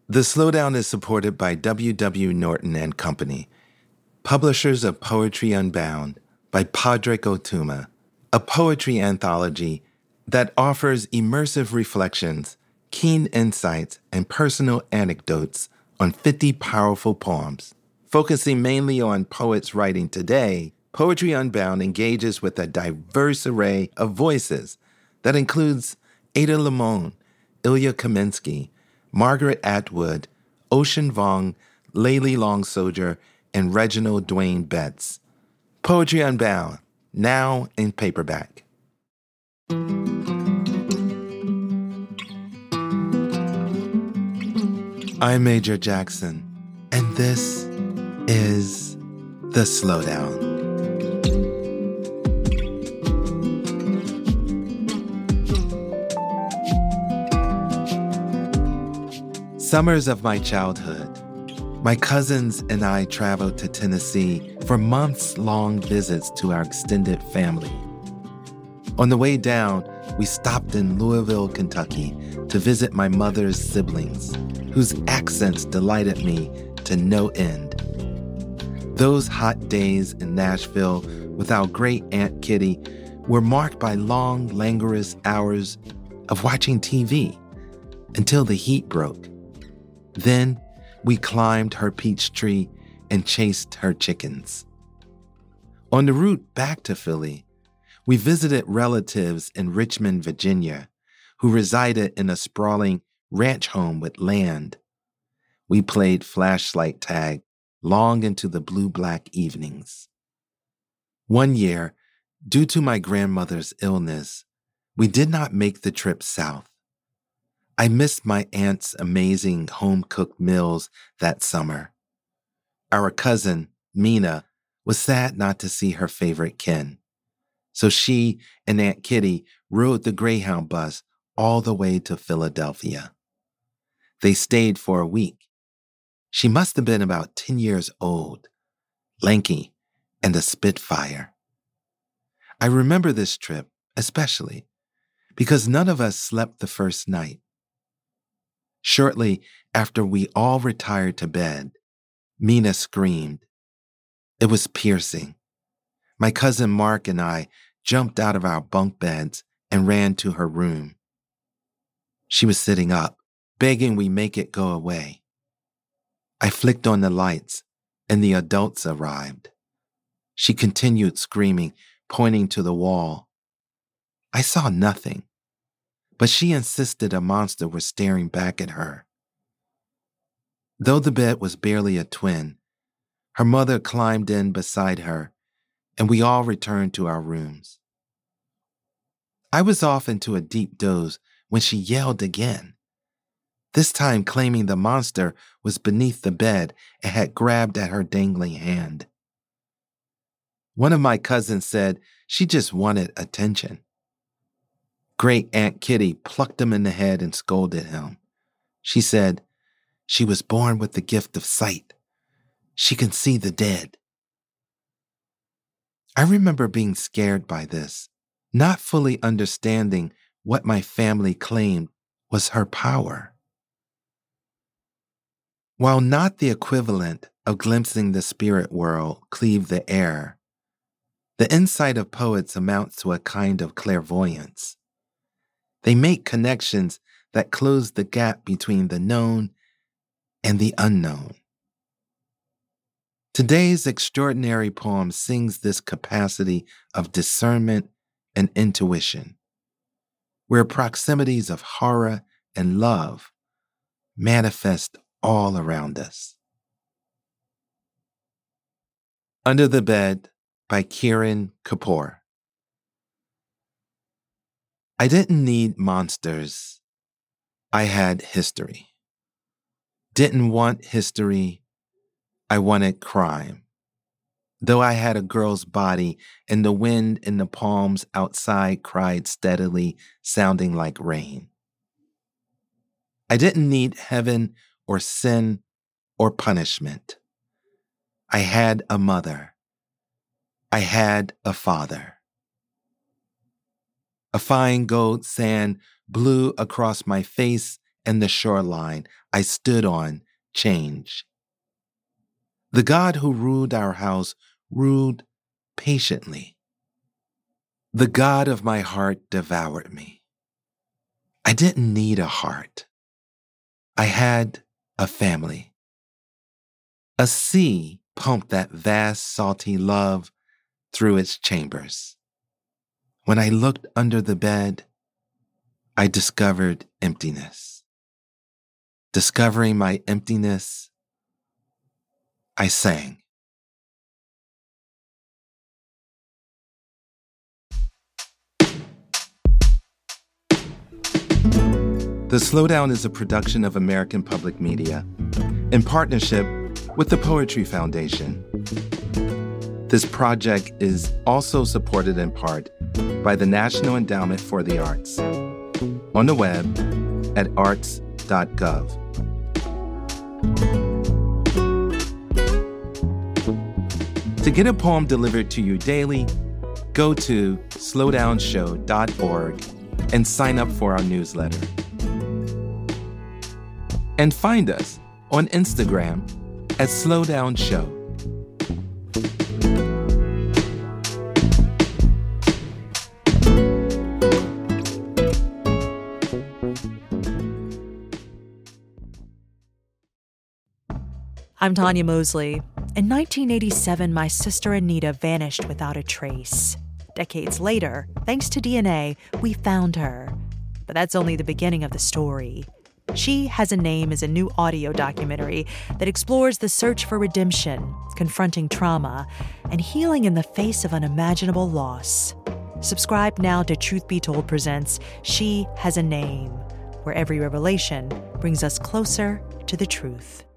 The Slowdown is supported by W. W. Norton and Company, publishers of Poetry Unbound by Padraig Ó Tuama, a poetry anthology that offers immersive reflections, keen insights, and personal anecdotes on 50 powerful poems. Focusing mainly on poets writing today, Poetry Unbound engages with a diverse array of voices that includes Ada Limon, Ilya Kaminsky, Margaret Atwood, Ocean Vuong, Layli Long Soldier, and Reginald Dwayne Betts. Poetry Unbound, now in paperback. I'm Major Jackson, and this is The Slowdown. Summers of my childhood, my cousins and I traveled to Tennessee for months-long visits to our extended family. On the way down, we stopped in Louisville, Kentucky to visit my mother's siblings, whose accents delighted me to no end. Those hot days in Nashville with our great Aunt Kitty were marked by long, languorous hours of watching TV until the heat broke. Then we climbed her peach tree and chased her chickens. On the route back to Philly, we visited relatives in Richmond, Virginia, who resided in a sprawling ranch home with land. We played flashlight tag long into the blue-black evenings. One year, due to my grandmother's illness, we did not make the trip south. I missed my aunt's amazing home-cooked meals that summer. Our cousin, Mina, was sad not to see her favorite Ken. So she and Aunt Kitty rode the Greyhound bus all the way to Philadelphia. They stayed for a week. She must have been about 10 years old, lanky, and a spitfire. I remember this trip especially because none of us slept the first night. Shortly after we all retired to bed, Mina screamed. It was piercing. My cousin Mark and I jumped out of our bunk beds and ran to her room. She was sitting up, begging we make it go away. I flicked on the lights, and the adults arrived. She continued screaming, pointing to the wall. I saw nothing, but she insisted a monster was staring back at her. Though the bed was barely a twin, her mother climbed in beside her, and we all returned to our rooms. I was off into a deep doze when she yelled again, this time claiming the monster was beneath the bed and had grabbed at her dangling hand. One of my cousins said she just wanted attention. Great Aunt Kitty plucked him in the head and scolded him. She said she was born with the gift of sight. She can see the dead. I remember being scared by this, not fully understanding what my family claimed was her power. While not the equivalent of glimpsing the spirit world cleave the air, the insight of poets amounts to a kind of clairvoyance. They make connections that close the gap between the known and the unknown. Today's extraordinary poem sings this capacity of discernment and intuition, where proximities of horror and love manifest all around us. Under the Bed by Kiran Kapoor. I didn't need monsters. I had history. Didn't want history. I wanted crime. Though I had a girl's body and the wind in the palms outside cried steadily, sounding like rain. I didn't need heaven or sin or punishment. I had a mother. I had a father. A fine gold sand blew across my face and the shoreline I stood on change. The God who ruled our house ruled patiently. The God of my heart devoured me. I didn't need a heart. I had a family. A sea pumped that vast, salty love through its chambers. When I looked under the bed, I discovered emptiness. Discovering my emptiness, I sang. The Slowdown is a production of American Public Media in partnership with the Poetry Foundation. This project is also supported in part by the National Endowment for the Arts on the web at arts.gov. To get a poem delivered to you daily, go to slowdownshow.org and sign up for our newsletter. And find us on Instagram at Slowdown Show. I'm Tanya Mosley. In 1987, my sister Anita vanished without a trace. Decades later, thanks to DNA, we found her. But that's only the beginning of the story. She Has a Name is a new audio documentary that explores the search for redemption, confronting trauma, and healing in the face of unimaginable loss. Subscribe now to Truth Be Told presents She Has a Name, where every revelation brings us closer to the truth.